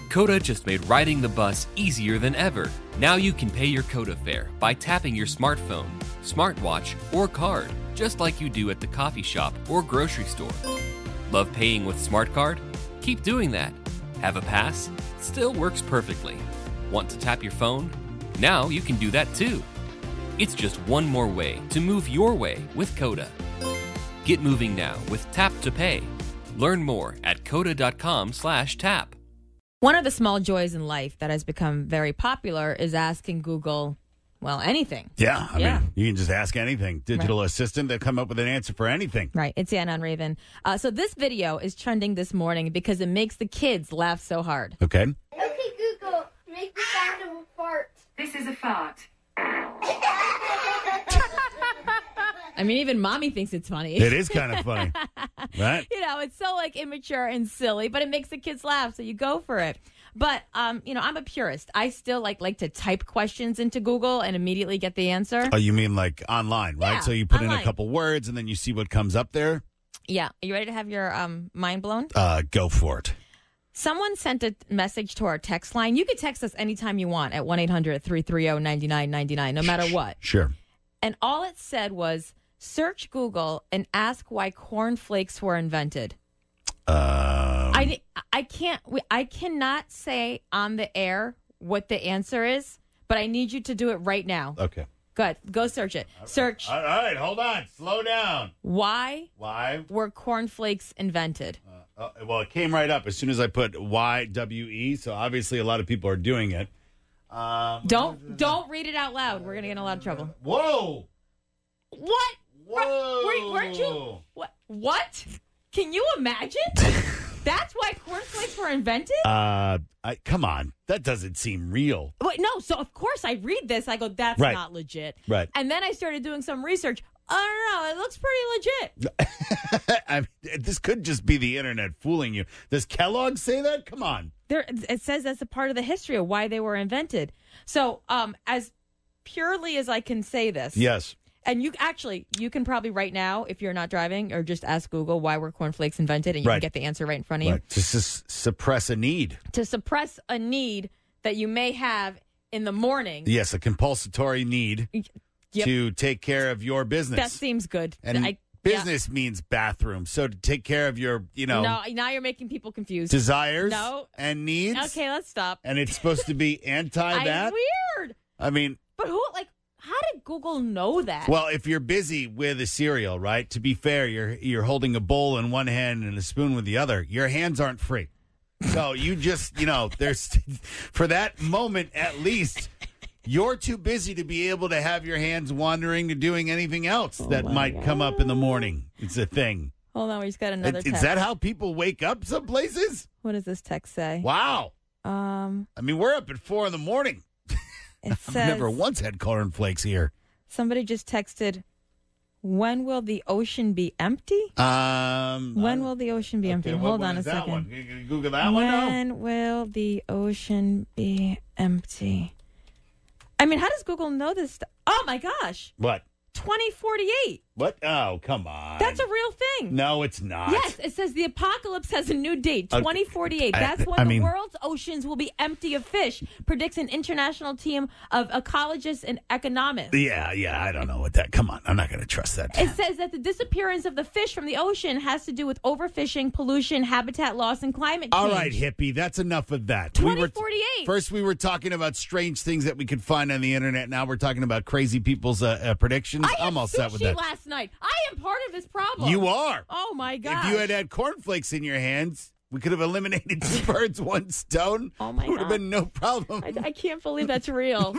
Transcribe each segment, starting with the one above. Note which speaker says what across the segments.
Speaker 1: Coda just made riding the bus easier than ever. Now you can pay your Coda fare by tapping your smartphone, smartwatch, or card, just like you do at the coffee shop or grocery store. Love paying with Smart Card? Keep doing that. Have a pass? Still works perfectly. Want to tap your phone? Now you can do that too. It's just one more way to move your way with Coda. Get moving now with Tap to Pay. Learn more at coda.com/tap.
Speaker 2: One of the small joys in life that has become very popular is asking Google, well, anything.
Speaker 3: Yeah, I mean, you can just ask anything. Digital assistant, they'll come up with an answer for anything.
Speaker 2: Right. It's Anna on Raven. So this video is trending this morning because it makes the kids laugh so hard.
Speaker 3: Okay.
Speaker 4: Okay, Google, make the sound of a fart.
Speaker 5: This is a fart.
Speaker 2: I mean, even mommy thinks it's funny.
Speaker 3: It is kind of funny, right?
Speaker 2: You know, it's so like immature and silly, but it makes the kids laugh, so you go for it. But you know, I'm a purist. I still like to type questions into Google and immediately get the answer.
Speaker 3: Oh, you mean like online, right?
Speaker 2: Yeah,
Speaker 3: So you put in
Speaker 2: online.
Speaker 3: a couple words and then you see what comes up there?
Speaker 2: Yeah. Are you ready to have your mind blown?
Speaker 3: Go for it.
Speaker 2: Someone sent a message to our text line. You can text us anytime you want at 1-800-330-9999, no matter what.
Speaker 3: Sure.
Speaker 2: And all it said was, search Google and ask why cornflakes were invented. I cannot say on the air what the answer is, but I need you to do it right now.
Speaker 3: Okay.
Speaker 2: Good. Go search it. Search.
Speaker 3: All right, hold on. Slow down.
Speaker 2: Why
Speaker 3: Why?
Speaker 2: were cornflakes invented?
Speaker 3: Well, it came right up as soon as I put YWE, so obviously a lot of people are doing it.
Speaker 2: Don't read it out loud. We're going to get in a lot of trouble.
Speaker 3: Whoa!
Speaker 2: What?
Speaker 3: Whoa!
Speaker 2: Weren't you? What? Can you imagine? That's why cornflakes were invented?
Speaker 3: Come on. That doesn't seem real.
Speaker 2: Wait, no. So, of course, I read this. I go, that's
Speaker 3: Right.
Speaker 2: not legit.
Speaker 3: Right.
Speaker 2: And then I started doing some research. I don't know. It looks pretty legit.
Speaker 3: This could just be the internet fooling you. Does Kellogg say that? Come on.
Speaker 2: It says that's a part of the history of why they were invented. So, as purely as I can say this.
Speaker 3: Yes.
Speaker 2: And you can probably right now, if you're not driving, or just ask Google why were cornflakes invented, and you
Speaker 3: Right.
Speaker 2: can get the answer right in front of you.
Speaker 3: Right. To suppress a need.
Speaker 2: To suppress a need that you may have in the morning.
Speaker 3: Yes, a compulsory need to take care of your business.
Speaker 2: That seems good.
Speaker 3: And business means bathroom. So to take care of your,
Speaker 2: No, now you're making people confused.
Speaker 3: desires
Speaker 2: No.
Speaker 3: and needs.
Speaker 2: Okay, let's stop.
Speaker 3: And it's supposed to be anti that.
Speaker 2: Weird.
Speaker 3: I mean,
Speaker 2: But how did Google know that?
Speaker 3: well, if you're busy with a cereal, right? To be fair, you're holding a bowl in one hand and a spoon with the other. Your hands aren't free. So you just, there's for that moment at least, you're too busy to be able to have your hands wandering to doing anything else that might come up in the morning. It's a thing.
Speaker 2: Hold on, we just got another text.
Speaker 3: Is that how people wake up some places?
Speaker 2: What does this text say?
Speaker 3: Wow. I mean, we're up at 4 a.m.
Speaker 2: It
Speaker 3: I've
Speaker 2: says,
Speaker 3: never once had cornflakes here.
Speaker 2: somebody just texted, when will the ocean be empty? When will the ocean be empty? Hold on a second.
Speaker 3: One? You Google that one now?
Speaker 2: When will the ocean be empty? I mean, how does Google know this stuff? Oh, my gosh.
Speaker 3: What?
Speaker 2: 2048.
Speaker 3: What? Oh, come on.
Speaker 2: That's a real thing.
Speaker 3: No, it's not.
Speaker 2: Yes, it says the apocalypse has a new date, 2048. That's when the world's oceans will be empty of fish, predicts an international team of ecologists and economists.
Speaker 3: Yeah, I don't know what that. Come on, I'm not going to trust that.
Speaker 2: It says that the disappearance of the fish from the ocean has to do with overfishing, pollution, habitat loss, and climate change.
Speaker 3: All right, hippie, that's enough of that.
Speaker 2: 2048.
Speaker 3: First, we were talking about strange things that we could find on the internet. Now we're talking about crazy people's predictions. I'm all set with that.
Speaker 2: Last night. I am part of this problem.
Speaker 3: You are.
Speaker 2: Oh, my God.
Speaker 3: If you had cornflakes in your hands, we could have eliminated 2 birds, 1 stone.
Speaker 2: Oh, my
Speaker 3: God. It would have been no problem.
Speaker 2: I can't believe that's real.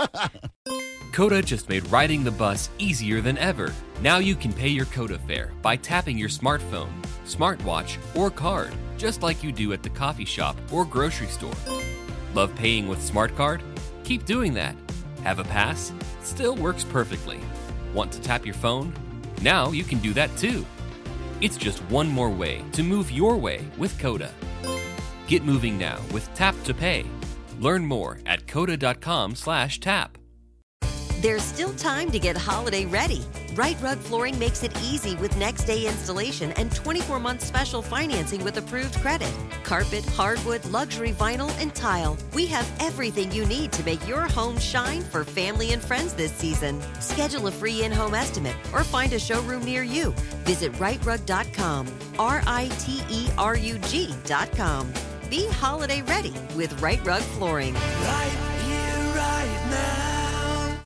Speaker 1: Coda just made riding the bus easier than ever. Now you can pay your Coda fare by tapping your smartphone, smartwatch, or card, just like you do at the coffee shop or grocery store. Love paying with Smart Card? Keep doing that. Have a pass? Still works perfectly. Want to tap your phone? Now you can do that too. It's just one more way to move your way with Coda. Get moving now with Tap to Pay. Learn more at coda.com/tap.
Speaker 6: There's still time to get holiday ready.
Speaker 5: Right Rug Flooring makes it easy with next-day installation and 24-month special financing with approved credit. Carpet, hardwood, luxury vinyl, and tile. We have everything you need to make your home shine for family and friends this season. Schedule a free in-home estimate or find a showroom near you. Visit rightrug.com, RITERUG.com. Be holiday ready with Right Rug Flooring.
Speaker 6: Right here, right now.